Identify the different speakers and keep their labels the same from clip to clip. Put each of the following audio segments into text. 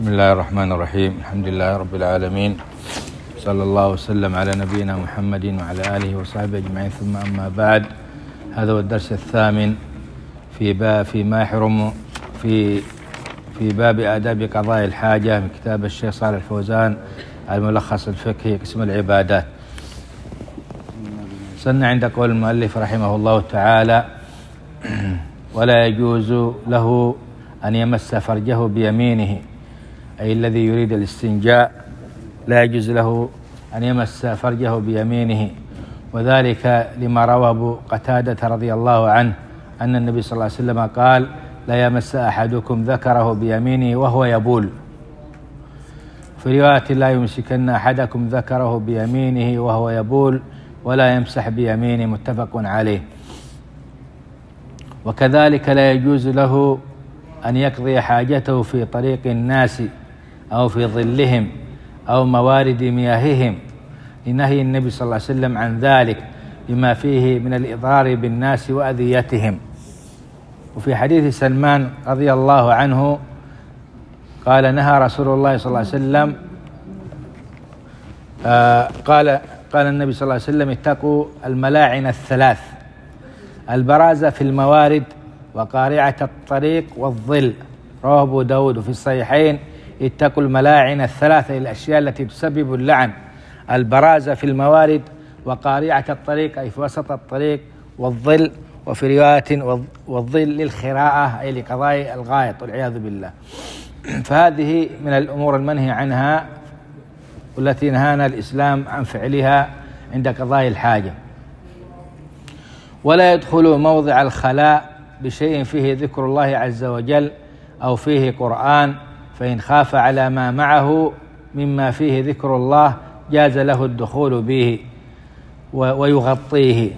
Speaker 1: بسم الله الرحمن الرحيم. الحمد لله رب العالمين، صلى الله وسلم على نبينا محمد وعلى آله وصحبه أجمعين، ثم أما بعد. هذا هو الدرس الثامن فيما يحرم في باب آداب قضاء الحاجة من كتاب الشيخ صالح الفوزان الملخص الفقهي قسم العبادات. صلنا عند قول المؤلف رحمه الله تعالى: ولا يجوز له أن يمس فرجه بيمينه، أي الذي يريد الاستنجاء لا يجوز له أن يمس فرجه بيمينه، وذلك لما روى أبو قتادة رضي الله عنه أن النبي صلى الله عليه وسلم قال: لا يمس أحدكم ذكره بيمينه وهو يبول. في رواية: لا يمسكن أحدكم ذكره بيمينه وهو يبول ولا يمسح بيمينه، متفق عليه. وكذلك لا يجوز له أن يقضي حاجته في طريق الناس أو في ظلهم أو موارد مياههم، لنهي النبي صلى الله عليه وسلم عن ذلك لما فيه من الإضرار بالناس وأذيتهم. وفي حديث سلمان رضي الله عنه قال: نهى رسول الله صلى الله عليه وسلم قال النبي صلى الله عليه وسلم: اتقوا الملاعن الثلاث: البراز في الموارد، وقارعة الطريق، والظل. رواه أبو داود. وفي الصحيحين: اتقوا الملاعن الثلاثة، الأشياء التي تسبب اللعن: البراز في الموارد، وقارعة الطريق أي في وسط الطريق، والظل. وفي رواية: والظل للخراءة أي لقضاء الغائط والعياذ بالله. فهذه من الأمور المنهي عنها والتي نهانا الإسلام عن فعلها عند قضاء الحاجة. ولا يدخل موضع الخلاء بشيء فيه ذكر الله عز وجل أو فيه قرآن، فإن خاف على ما معه مما فيه ذكر الله جاز له الدخول به ويغطيه،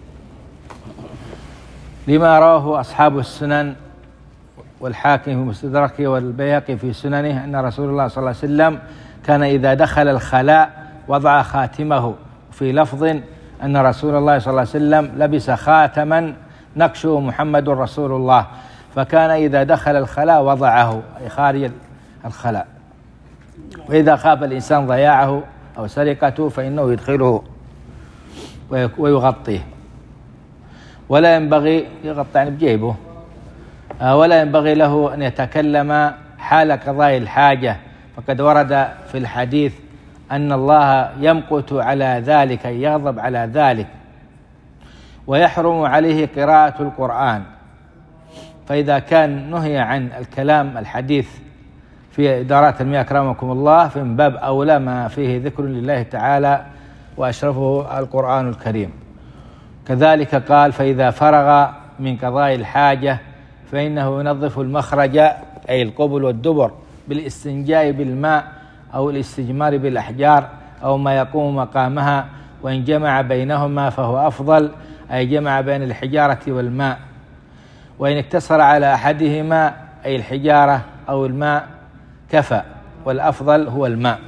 Speaker 1: لما رواه أصحاب السنن والحاكم في مستدركه والبيهقي في سننه أن رسول الله صلى الله عليه وسلم كان إذا دخل الخلاء وضع خاتمه. في لفظ أن رسول الله صلى الله عليه وسلم لبس خاتما نقشه محمد رسول الله، فكان إذا دخل الخلاء وضعه أي خارج الخلاء، وإذا خاف الإنسان ضياعه أو سرقته فإنه يدخله ويغطيه. ولا ينبغي يغطي يعني بجيبه، ولا ينبغي له أن يتكلم حال قضاء الحاجة، فقد ورد في الحديث أن الله يمقت على ذلك، يغضب على ذلك، ويحرم عليه قراءة القرآن. فإذا كان نهي عن الكلام الحديث في إدارات المياه أكرمكم الله، فمن باب أولى ما فيه ذكر لله تعالى وأشرفه القرآن الكريم. كذلك قال: فإذا فرغ من قضاء الحاجة فإنه ينظف المخرج أي القبل والدبر بالاستنجاء بالماء أو الاستجمار بالأحجار أو ما يقوم مقامها، وإن جمع بينهما فهو أفضل، أي جمع بين الحجارة والماء. وإن اقتصر على أحدهما أي الحجارة أو الماء كفى، والأفضل هو الماء.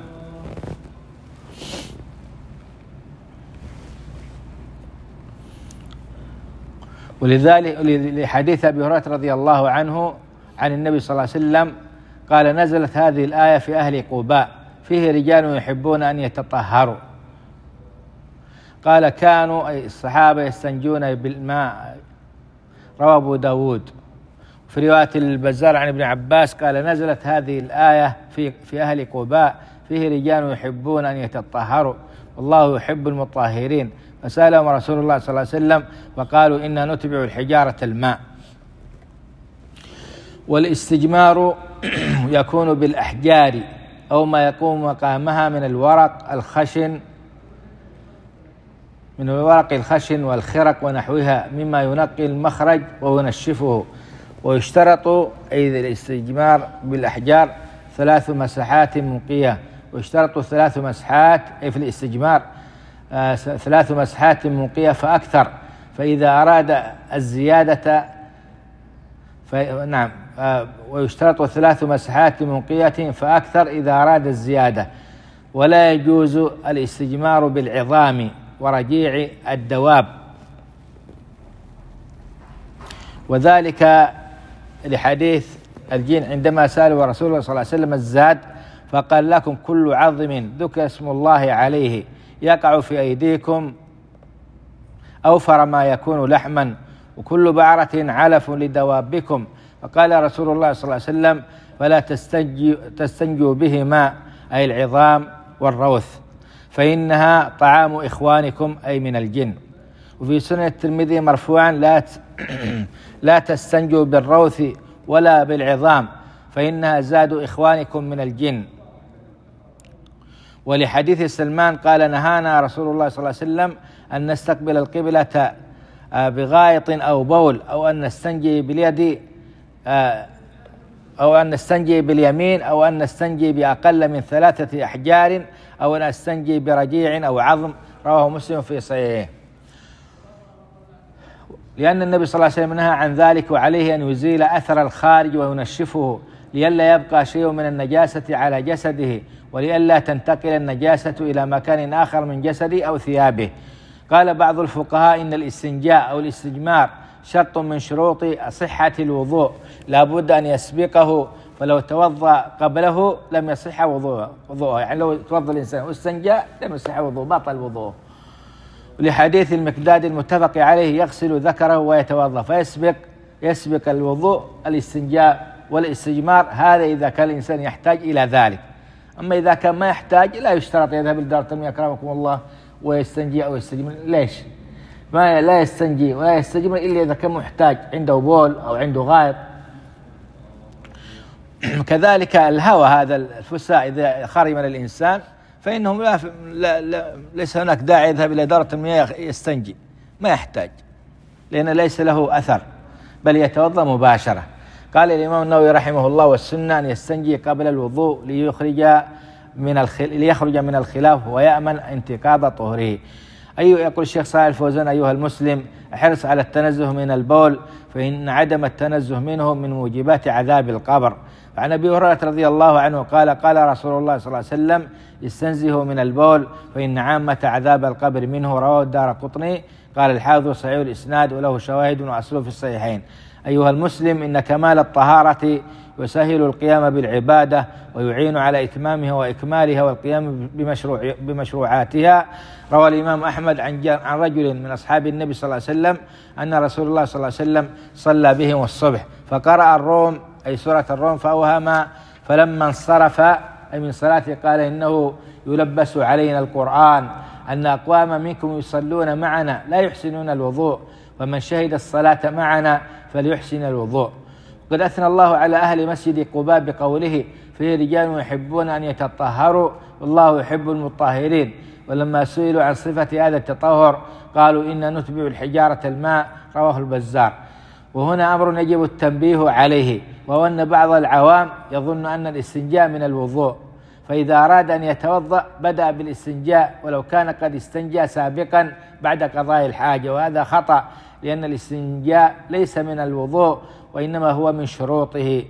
Speaker 1: ولذلك لحديث أبي هريرة رضي الله عنه عن النبي صلى الله عليه وسلم قال: نزلت هذه الآية في أهل قباء فيه رجال يحبون أن يتطهروا. قال: كانوا أي الصحابة يستنجون بالماء. رواه أبو داود. في رواية البزار عن ابن عباس قال: نزلت هذه الآية في أهل قباء فيه رجال يحبون أن يتطهروا والله يحب المطهرين، فسألهم رسول الله صلى الله عليه وسلم وقالوا: إنا نتبع الحجارة الماء. والاستجمار يكون بالأحجار أو ما يقوم مقامها من الورق الخشن والخرق ونحوها مما ينقي المخرج وينشفه. ويشترط أي الاستجمار بالأحجار 3 مسحات منقية، ويشترط 3 مسحات أي في الاستجمار 3 مسحات منقية فأكثر، فإذا أراد الزيادة ويشترط 3 مسحات منقية فأكثر إذا أراد الزيادة. ولا يجوز الاستجمار بالعظام ورجيع الدواب، وذلك لحديث الجن عندما سألوا رسول الله صلى الله عليه وسلم الزاد فقال لكم كل عظم ذكر اسم الله عليه يقع في أيديكم أوفر ما يكون لحما وكل بعرة علف لدوابكم. فقال رسول الله صلى الله عليه وسلم فلا تستنجوا بهما أي العظام والروث فإنها طعام إخوانكم أي من الجن. وفي سنن الترمذي مرفوعا لا تستنجوا بالروث ولا بالعظام فإنها زاد إخوانكم من الجن. ولحديث سلمان قال نهانا رسول الله صلى الله عليه وسلم أن نستقبل القبلة بغائط أو بول أو أن نستنجي باليد أو أن نستنجي باليمين أو أن نستنجي بأقل من 3 أحجار أو أن نستنجي برجيع أو عظم. رواه مسلم في صحيحه. لأن النبي صلى الله عليه وسلم نهى عن ذلك وعليه أن يزيل أثر الخارج وينشفه لئلا يبقى شيء من النجاسة على جسده ولئلا تنتقل النجاسة إلى مكان آخر من جسده أو ثيابه. قال بعض الفقهاء إن الاستنجاء أو الاستجمار شرط من شروط صحة الوضوء لا بد أن يسبقه فلو توضأ قبله لم يصح وضوءه. يعني لو توضأ الإنسان واستنجى لم يصح وضوءه بطل وضوءه. ولحديث المقداد المتفق عليه يغسل ذكره ويتوضأ فيسبق الوضوء الاستنجاء والاستجمار. هذا إذا كان الإنسان يحتاج إلى ذلك. أما إذا كان ما يحتاج لا يشترط يذهب لدار التمييز أكرمكم الله ويستنجي أو يستجمر. ليش؟ ما لا يستنجي ولا يستجمر إلا إذا كان محتاج عنده بول أو عنده غائط. كذلك الهوى هذا الفساء إذا خرج من الإنسان فإنه ليس هناك داعي يذهب إلى دار المياه يستنجي ما يحتاج لأن ليس له أثر بل يتوضأ مباشرة. قال الإمام النووي رحمه الله والسنة أن يستنجي قبل الوضوء ليخرج من الخلاف ويأمن انتقاض طهره. يقول الشيخ صالح الفوزان أيها المسلم احرص على التنزه من البول فإن عدم التنزه منه من موجبات عذاب القبر. عن أبي هريرة رضي الله عنه قال رسول الله صلى الله عليه وسلم استنزهوا من البول فإن عامة عذاب القبر منه. رواه الدارقطني. قال الحافظ صحيح الإسناد وله شواهد وأصله في الصحيحين. أيها المسلم إن كمال الطهارة يسهل القيام بالعبادة ويعين على إتمامها وإكمالها والقيام بمشروعاتها. روى الإمام أحمد عن رجل من أصحاب النبي صلى الله عليه وسلم أن رسول الله صلى الله عليه وسلم صلى بهم الصبح فقرأ الروم أي سورة الروم فأوهم فلما انصرف أي من صلاته قال إنه يلبس علينا القرآن أن أقوام منكم يصلون معنا لا يحسنون الوضوء ومن شهد الصلاة معنا فليحسن الوضوء. قد أثنى الله على أهل مسجد قباء بقوله فيه رجال يحبون أن يتطهروا والله يحب المطهرين. ولما سئلوا عن صفة هذا التطهر قالوا إن نتبع الحجارة الماء. رواه البزار. وهنا أمر يجب التنبيه عليه وهو أن بعض العوام يظن أن الاستنجاء من الوضوء فإذا أراد أن يتوضأ بدأ بالاستنجاء ولو كان قد استنجى سابقا بعد قضاء الحاجة وهذا خطأ لأن الاستنجاء ليس من الوضوء وإنما هو من شروطه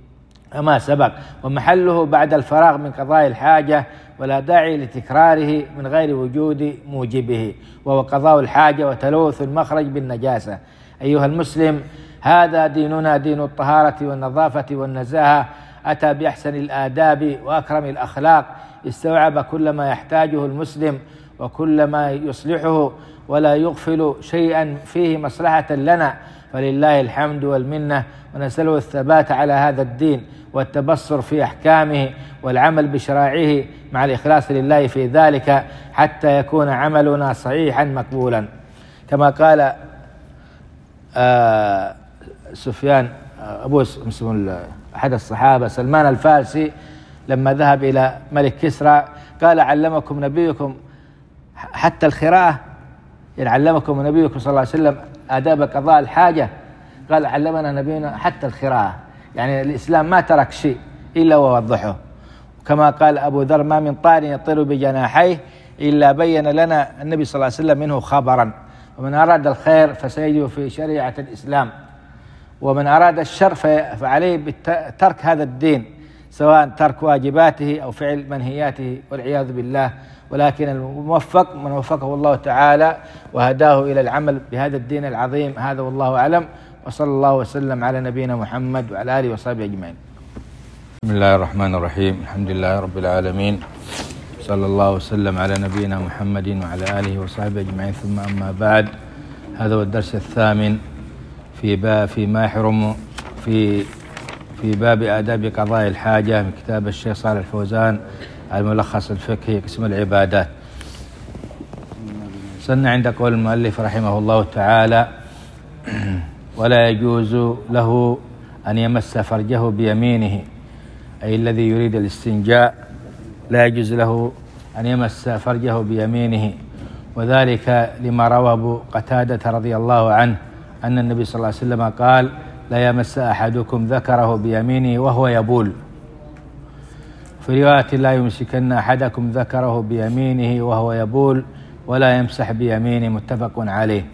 Speaker 1: كما سبق ومحله بعد الفراغ من قضاء الحاجة ولا داعي لتكراره من غير وجود موجبه وهو قضاء الحاجة وتلوث المخرج بالنجاسة. أيها المسلم هذا ديننا دين الطهارة والنظافة والنزاهة أتى بأحسن الآداب وأكرم الأخلاق استوعب كل ما يحتاجه المسلم وكل ما يصلحه ولا يغفل شيئا فيه مصلحة لنا فلله الحمد والمنة ونسأله الثبات على هذا الدين والتبصر في أحكامه والعمل بشرائعه مع الإخلاص لله في ذلك حتى يكون عملنا صحيحا مقبولا. كما قال سفيان أحد الصحابة سلمان الفارسي لما ذهب إلى ملك كسرى قال علمكم نبيكم حتى الخراءة يعني علمكم نبيكم صلى الله عليه وسلم آداب قضاء الحاجة قال علمنا نبينا حتى الخراءة يعني الإسلام ما ترك شيء إلا ووضحه. كما قال أبو ذر ما من طائر يطير بجناحيه إلا بين لنا النبي صلى الله عليه وسلم منه خبرا ومن أراد الخير فسيجد في شريعة الإسلام ومن أراد الشر فعليه بترك هذا الدين سواء ترك واجباته أو فعل منهياته والعياذ بالله. ولكن الموفق من وفقه الله تعالى وهداه إلى العمل بهذا الدين العظيم. هذا والله أعلم وصلى الله وسلم على نبينا محمد وعلى آله وصحبه أجمعين. بسم الله الرحمن الرحيم. الحمد لله رب العالمين، صلى الله وسلم على نبينا محمد وعلى آله وصحبه أجمعين. ثم أما بعد، هذا هو الدرس الثامن في ما يحرم في باب آداب قضاء الحاجة من كتاب الشيخ صالح الفوزان الملخص الفقهي قسم العبادات. سن عند قول المؤلف رحمه الله تعالى: ولا يجوز له أن يمس فرجه بيمينه، أي الذي يريد الاستنجاء لا يجوز له أن يمس فرجه بيمينه، وذلك لما روى أبو قتادة رضي الله عنه أن النبي صلى الله عليه وسلم قال: لا يمس أحدكم ذكره بيمينه وهو يبول. في رواية: لا يمسكن أحدكم ذكره بيمينه وهو يبول ولا يمسح بيمينه، متفق عليه.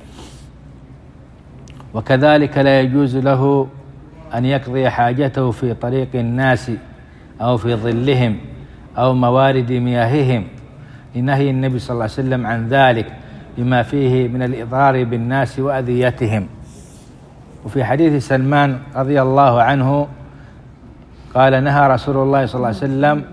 Speaker 1: وكذلك لا يجوز له أن يقضي حاجته في طريق الناس أو في ظلهم أو موارد مياههم، لنهي النبي صلى الله عليه وسلم عن ذلك لما فيه من الإضرار بالناس وأذيتهم. وفي حديث سلمان رضي الله عنه قال: نهى رسول الله صلى الله عليه وسلم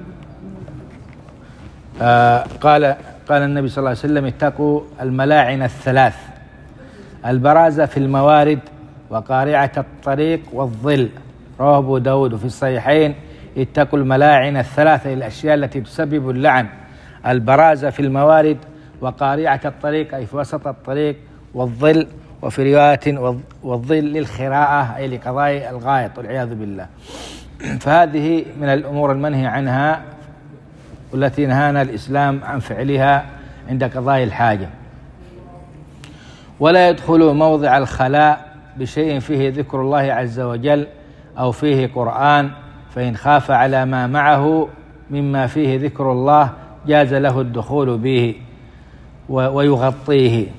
Speaker 1: قال النبي صلى الله عليه وسلم: اتقوا الملاعن الثلاث: البرازة في الموارد، وقارعة الطريق، والظل. رواه أبو داود في الصحيحين: اتقوا الملاعن الثلاثة، الأشياء التي تسبب اللعن: البرازة في الموارد، وقارعة الطريق أي في وسط الطريق، والظل. وفي رواية: والظل للخراءة أي لقضاء الغائط والعياذ بالله. فهذه من الأمور المنهي عنها والتي نهانا الإسلام عن فعلها عند قضاء الحاجة. ولا يدخل موضع الخلاء بشيء فيه ذكر الله عز وجل أو فيه قرآن، فإن خاف على ما معه مما فيه ذكر الله جاز له الدخول به ويغطيه،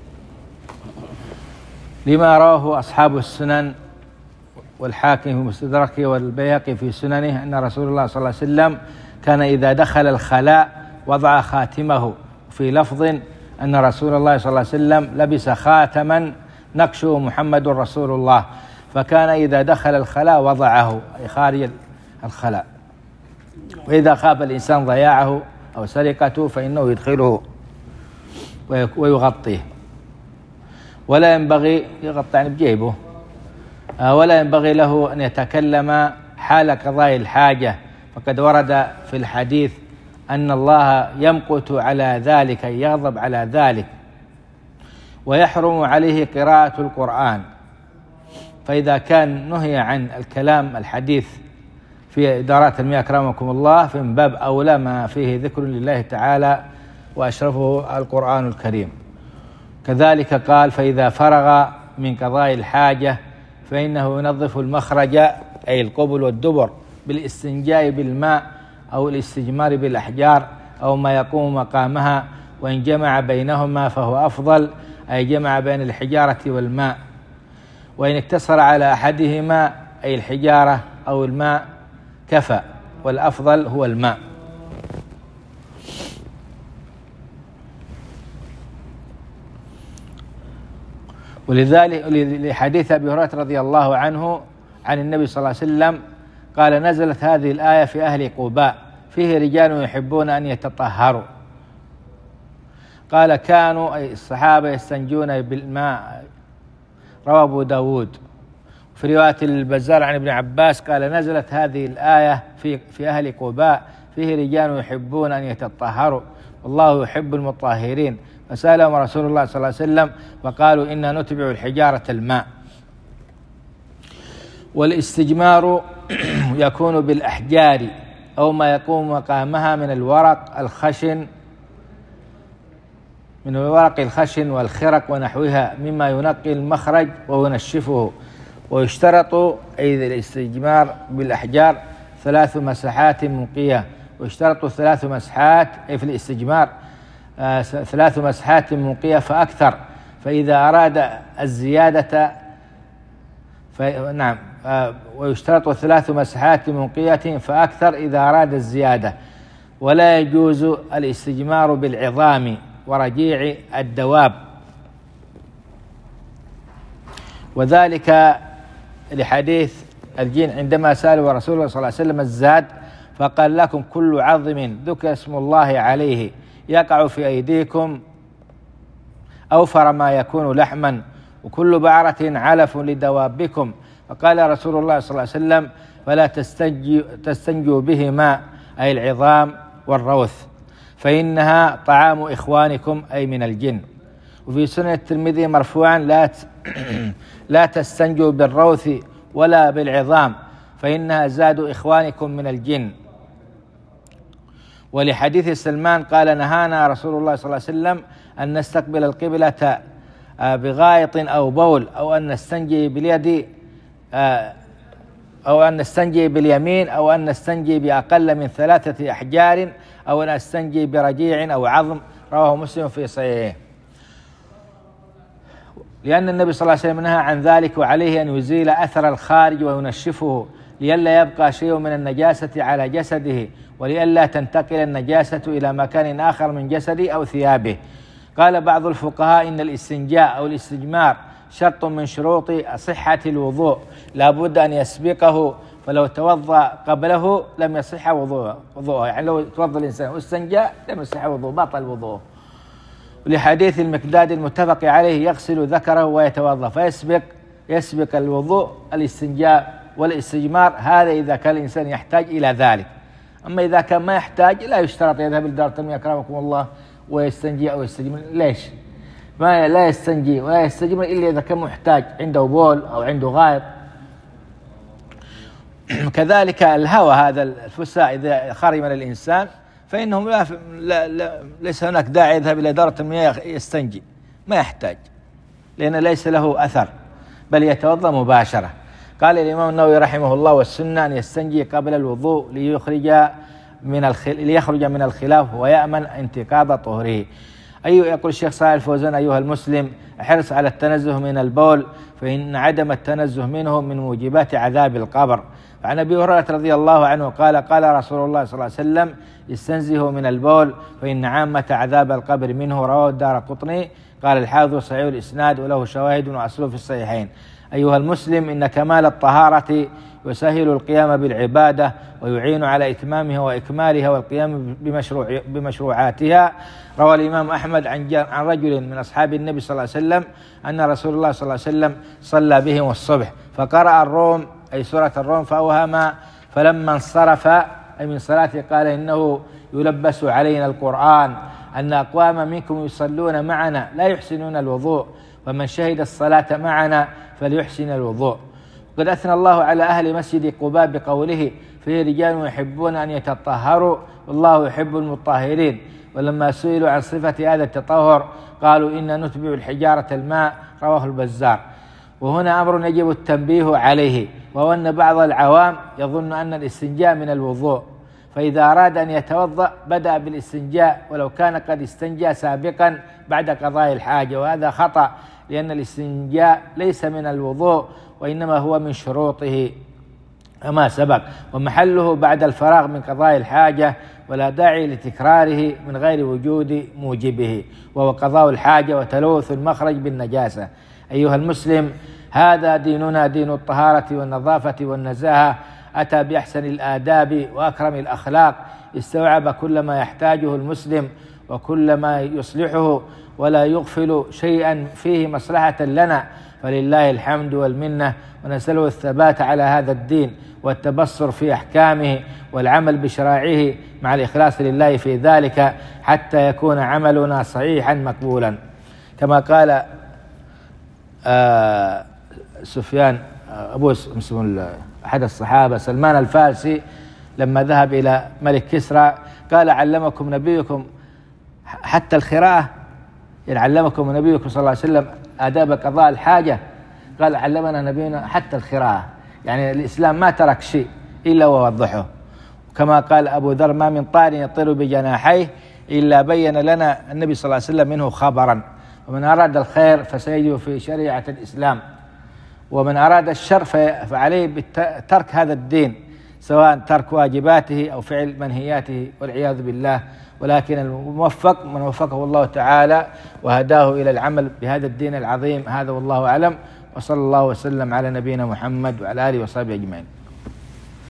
Speaker 1: لما رواه أصحاب السنن والحاكم في مستدركه والبيهقي في سننه أن رسول الله صلى الله عليه وسلم كان إذا دخل الخلاء وضع خاتمه. في لفظ أن رسول الله صلى الله عليه وسلم لبس خاتما نقشه محمد رسول الله، فكان إذا دخل الخلاء وضعه أي خارج الخلاء، وإذا خاف الإنسان ضياعه أو سرقته فإنه يدخله ويغطيه. ولا ينبغي يغطي عن بجيبه، ولا ينبغي له أن يتكلم حال قضاء الحاجة، فقد ورد في الحديث أن الله يمقت على ذلك، يغضب على ذلك، ويحرم عليه قراءة القرآن. فإذا كان نهي عن الكلام الحديث في إدارات المياه أكرمكم الله، فمن باب أولى ما فيه ذكر لله تعالى وأشرفه القرآن الكريم. كذلك قال: فإذا فرغ من قضاء الحاجة فإنه ينظف المخرج أي القبل والدبر بالاستنجاء بالماء أو الاستجمار بالأحجار أو ما يقوم مقامها، وإن جمع بينهما فهو أفضل، أي جمع بين الحجارة والماء. وإن اقتصر على أحدهما أي الحجارة أو الماء كفى، والأفضل هو الماء. ولذلك لحديث أبي هريرة رضي الله عنه عن النبي صلى الله عليه وسلم قال: نزلت هذه الآية في أهل قباء فيه رجال يحبون أن يتطهروا. قال: كانوا أي الصحابة يستنجون بالماء. رواه أبو داود. في رواية البزار عن ابن عباس قال: نزلت هذه الآية في أهل قباء فيه رجال يحبون أن يتطهروا والله يحب المطهرين، فسألهم رسول الله صلى الله عليه وسلم وقالوا: إنا نتبع الحجارة الماء. والاستجمار يكون بالأحجار أو ما يقوم مقامها من الورق الخشن والخرق ونحوها مما ينقي المخرج وينشفه. ويشترط أي الاستجمار بالأحجار 3 مسحات منقية، ويشترط 3 مسحات أي في الاستجمار 3 مسحات منقية فأكثر، فإذا أراد الزيادة ويشترط 3 مسحات منقية فأكثر إذا أراد الزيادة. ولا يجوز الاستجمار بالعظام ورجيع الدواب. وذلك لحديث الجن عندما سألوا رسول الله صلى الله عليه وسلم الزاد فقال لكم كل عظم ذكر اسم الله عليه يقع في أيديكم أوفر ما يكون لحما وكل بعرة علف لدوابكم. فقال رسول الله صلى الله عليه وسلم فلا تستنجوا بهما أي العظام والروث فإنها طعام إخوانكم أي من الجن. وفي سنن الترمذي مرفوعا لا تستنجوا بالروث ولا بالعظام فإنها زاد إخوانكم من الجن. ولحديث سلمان قال نهانا رسول الله صلى الله عليه وسلم أن نستقبل القبلة بغائط أو بول أو أن نستنجي باليد أو أن نستنجي باليمين أو أن نستنجي بأقل من 3 أحجار أو أن نستنجي برجيع أو عظم. رواه مسلم في صحيحه. لأن النبي صلى الله عليه وسلم نهى عن ذلك وعليه أن يزيل أثر الخارج وينشفه لئلا يبقى شيء من النجاسة على جسده ولئلا تنتقل النجاسة إلى مكان آخر من جسده أو ثيابه. قال بعض الفقهاء إن الاستنجاء أو الاستجمار شرط من شروط صحة الوضوء لا بد أن يسبقه فلو توضأ قبله لم يصح وضوءه. يعني لو توضأ الإنسان واستنجى لم يصح وضوءه بطل وضوءه. ولحديث المقداد المتفق عليه يغسل ذكره ويتوضأ فيسبق الوضوء الاستنجاء والاستجمار. هذا إذا كان الإنسان يحتاج إلى ذلك. أما إذا كان ما يحتاج لا يشترط يذهب لدار التنمية أكرمكم الله ويستنجي أو يستجمر. ليش؟ ما لا يستنجي ولا يستجمر إلا إذا كان محتاج عنده بول أو عنده غائط. كذلك الهوى هذا الفساء إذا خرج من الإنسان فإنه ليس هناك داعي يذهب إلى دارة المياه يستنجي ما يحتاج لأن ليس له أثر بل يتوضأ مباشرة. قال الإمام النووي رحمه الله والسنة أن يستنجي قبل الوضوء ليخرج من الخلاف ويأمن انتقاض طهره. يقول الشيخ صالح الفوزان أيها المسلم احرص على التنزه من البول فإن عدم التنزه منه من موجبات عذاب القبر. عن أبي هريرة رضي الله عنه قال رسول الله صلى الله عليه وسلم استنزهوا من البول فإن عامة عذاب القبر منه. رواه الدارقطني. قال الحافظ صحيح الإسناد وله شواهد وأصله في الصحيحين. أيها المسلم إن كمال الطهارة يسهل القيام بالعبادة ويعين على إتمامها وإكمالها والقيام بمشروعاتها. روى الإمام أحمد عن رجل من أصحاب النبي صلى الله عليه وسلم أن رسول الله صلى الله عليه وسلم صلى بهم الصبح فقرأ الروم أي سورة الروم فأوهم فلما انصرف أي من صلاته قال إنه يلبس علينا القرآن أن أقوام منكم يصلون معنا لا يحسنون الوضوء ومن شهد الصلاة معنا فليحسن الوضوء. قد أثنى الله على أهل مسجد قباء بقوله فيه رجال يحبون أن يتطهروا والله يحب المطهرين. ولما سئلوا عن صفة هذا التطهر قالوا إن نتبع الحجارة الماء. رواه البزار. وهنا أمر يجب التنبيه عليه وهو أن بعض العوام يظن أن الاستنجاء من الوضوء فإذا أراد أن يتوضأ بدأ بالاستنجاء ولو كان قد استنجى سابقا بعد قضاء الحاجة وهذا خطأ لأن الاستنجاء ليس من الوضوء وإنما هو من شروطه كما سبق ومحله بعد الفراغ من قضاء الحاجة ولا داعي لتكراره من غير وجود موجبه وهو قضاء الحاجة وتلوث المخرج بالنجاسة. أيها المسلم هذا ديننا دين الطهارة والنظافة والنزاهة أتى بأحسن الآداب وأكرم الأخلاق استوعب كل ما يحتاجه المسلم وكل ما يصلحه ولا يغفل شيئا فيه مصلحة لنا فلله الحمد والمنة ونسأله الثبات على هذا الدين والتبصر في أحكامه والعمل بشرائعه مع الإخلاص لله في ذلك حتى يكون عملنا صحيحا مقبولا. كما قال سفيان أبو أحد الصحابة سلمان الفارسي لما ذهب إلى ملك كسرى قال علمكم نبيكم حتى الخراءة يعني علمكم نبيكم صلى الله عليه وسلم آداب قضاء الحاجة قال علمنا نبينا حتى الخراءة يعني الإسلام ما ترك شيء إلا ووضحه. كما قال أبو ذر ما من طائر يطير بجناحيه إلا بين لنا النبي صلى الله عليه وسلم منه خبرا ومن أراد الخير فسيجد في شريعة الإسلام ومن أراد الشر فعليه بترك هذا الدين سواء ترك واجباته أو فعل منهياته والعياذ بالله. ولكن الموفق من وفقه الله تعالى وهداه إلى العمل بهذا الدين العظيم. هذا والله أعلم وصلى الله وسلم على نبينا محمد وعلى آله وصحبه أجمعين.